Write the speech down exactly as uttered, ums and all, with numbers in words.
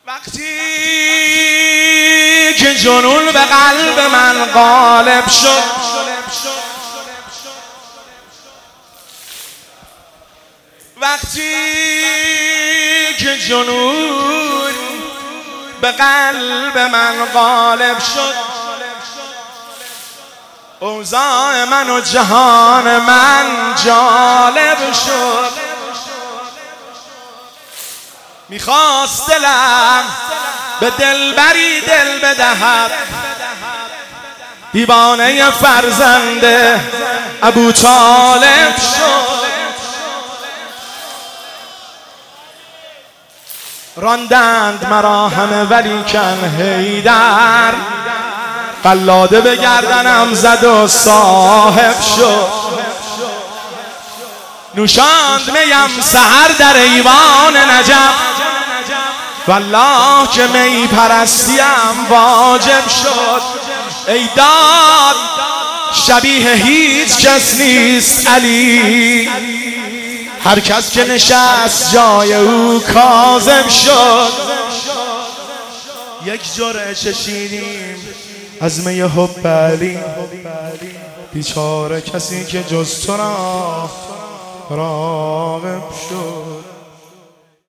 وقتی که جنون به قلب من غالب شد، وقتی که جنون به قلب من غالب شد، اوضاع من و جهان من جالب شد. میخواست دلم به دلبری دل بدهد، دیوانه فرزند ابو طالب شد. راندند مرا همه ولیکن حیدر، قلاده به گردنم زد و صاحب شد. نوشاند میم سحر در ایوان نجف، والله که می پرستیم واجب شد. ای داد شبیه هیچ کس نیست علی، هر کس که نشست جای او کاذب شد. یک جرعه چشیدیم از می حب علی، بیچاره کسی که جز تو را راغب شد.